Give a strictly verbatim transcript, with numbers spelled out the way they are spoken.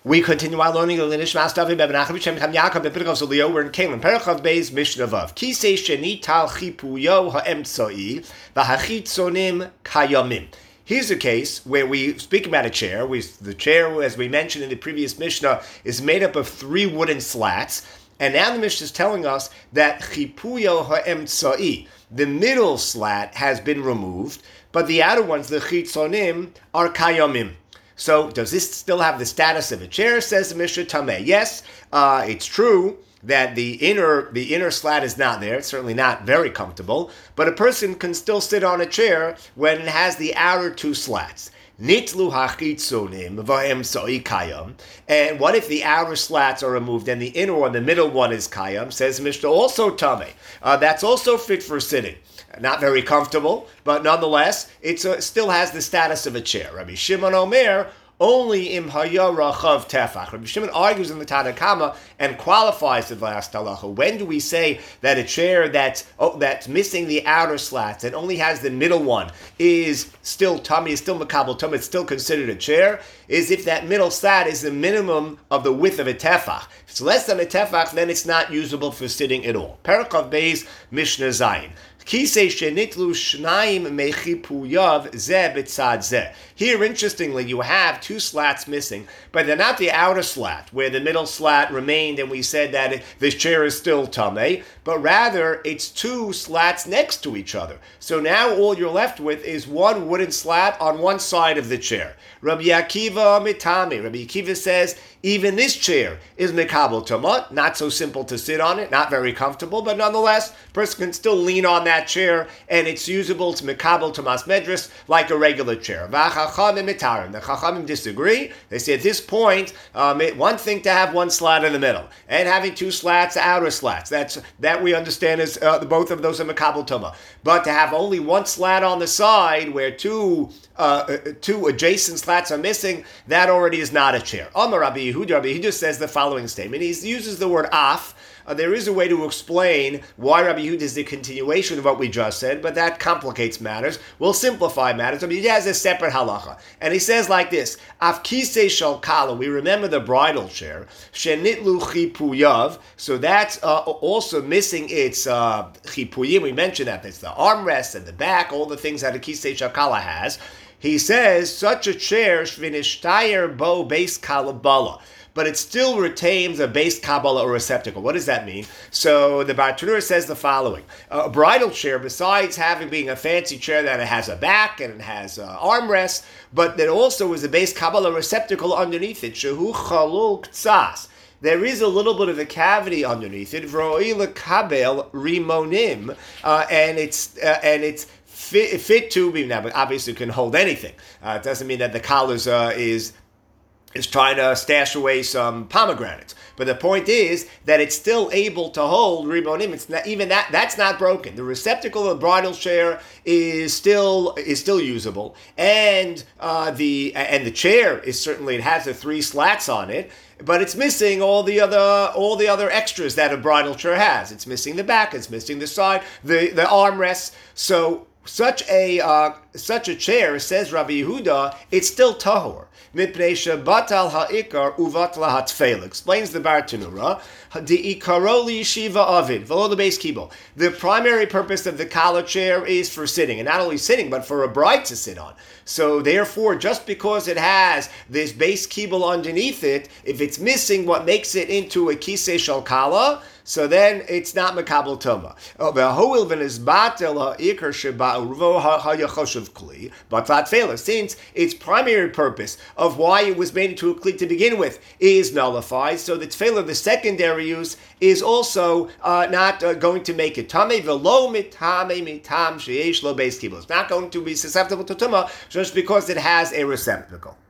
We continue our learning of the Nishmas David Ben Menachem Shem Tam Yaakov Ben Pirkov Zulio. We're in Kalim. Parachav Beis Mishnah Vav. Kisei Sheni Tal Chipuyo Ha'emtzai V'Hachitzonim Kayamim. Here's a case where we speak about a chair. We, the chair, as we mentioned in the previous Mishnah, is made up of three wooden slats. And now the Mishnah is telling us that Chipuyo Ha'emtzai, the middle slat, has been removed, but the outer ones, the Chitzonim, are Kayamim. So, does this still have the status of a chair? Says the Mishnah Tameh. Yes, uh, it's true that the inner the inner slat is not there. It's certainly not very comfortable, but a person can still sit on a chair when it has the outer two slats. Nitlu hachitzonim v'emtzai kayam. And what if the outer slats are removed and the inner one, the middle one, is kayam? Says the Mishnah also Tameh. Uh, that's also fit for sitting. Not very comfortable, but nonetheless, it uh, still has the status of a chair. Rabbi Shimon Omer, only im haya rachav tefach. Rabbi Shimon argues in the Tanna Kama and qualifies the last halacha. When do we say that a chair that's oh, that's missing the outer slats and only has the middle one is still tummy, is still makabel tummy, it's still considered a chair? Is if that middle slat is the minimum of the width of a tefach. If it's less than a tefach, then it's not usable for sitting at all. Parachav Beis Mishnah Zayin. Kisei shenitlu shnayim mechipuyav zeh b'tzad zeh. Here, interestingly, you have two slats missing, but they're not the outer slat, where the middle slat remained, and we said that it, this chair is still tameh, but rather it's two slats next to each other. So now all you're left with is one wooden slat on one side of the chair. Rabbi Akiva mitami. Rabbi Akiva says, even this chair is mekabel tamah, not so simple to sit on it, not very comfortable, but nonetheless, a person can still lean on that chair, and it's usable to mekabel tamas medras like a regular chair. V'achachamim mitarim. The chachamim disagree. They say at this point, um, it, one thing to have one slat in the middle, and having two slats, outer slats. That's that we understand as uh, both of those are mekabel tamah. But to have only one slat on the side, where two uh, two adjacent slats are missing, that already is not a chair. Amar Rabbi Yehuda. Rabbi Yehuda says the following statement. He uses the word af. Uh, there is a way to explain why Rabbi Yehuda is the continuation of what we just said, but that complicates matters. We'll simplify matters. Rabbi Yehuda has a separate halacha. And he says like this, Af kisei shel kala, we remember the bridal chair, shenitlu chipuyav, so that's uh, also missing its uh, chipuyim. We mentioned that. It's the armrest and the back, all the things that a kisei shel kala has. He says, such a chair, shvinishtayer bo beis kalabala, but it still retains a base Kabbalah or receptacle. What does that mean? So the Bartanura says the following. A bridal chair, besides having being a fancy chair that it has a back and it has uh, armrests, but there also is a base Kabbalah receptacle underneath it. Shehu chalul ktsas. There is a little bit of a cavity underneath it. V'ro'ila kabel rimonim, uh, and it's uh, and it's fit, fit to be now. But obviously, it can hold anything. Uh, it doesn't mean that the collars uh, is. is trying to stash away some pomegranates. But the point is that it's still able to hold rimonim. It's not, even that that's not broken. The receptacle of the bridal chair is still is still usable, and uh, the and the chair is certainly, it has the three slats on it, but it's missing all the other all the other extras that a bridal chair has. It's missing the back. It's missing the side, the the armrests. So such a uh, such a chair, says Rabbi Yehuda, it's still tahor. Explains the Bartanura. The primary purpose of the kala chair is for sitting, and not only sitting, but for a bride to sit on. So therefore, just because it has this base kibble underneath it, if it's missing what makes it into a kisei shel kala, so then it's not mekabel tuma. Since its primary purpose of why it was made into a kli to begin with is nullified, so the tefillah, the secondary use, is also uh, not uh, going to make it tamei v'lo mitame mitam sheyesh lo beis kibul. It's not going to be susceptible to tumah just because it has a receptacle.